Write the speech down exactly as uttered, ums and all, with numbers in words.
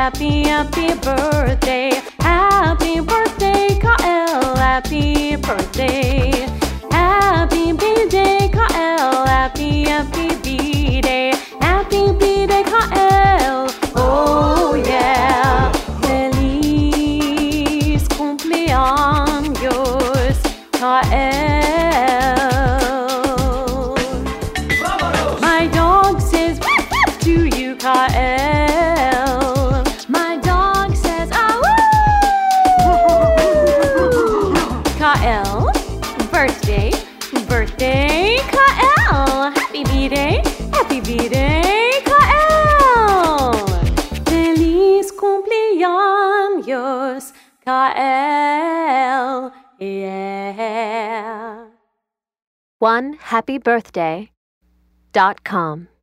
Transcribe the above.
happy, happy birthday. Happy birthday, Kael, happy birthday. Happy B-Day, Kael, happy, happy B-Day. Happy B-Day, Kael, oh yeah. Feliz cumpleaños, Kael. My dog says woof woof to you, Kael. My dog says ah woo. Kael, birthday, birthday, Kael. Happy B-Day, happy B-Day, Kael. Feliz cumpleaños, Kael, yeah. one happy birthday dot com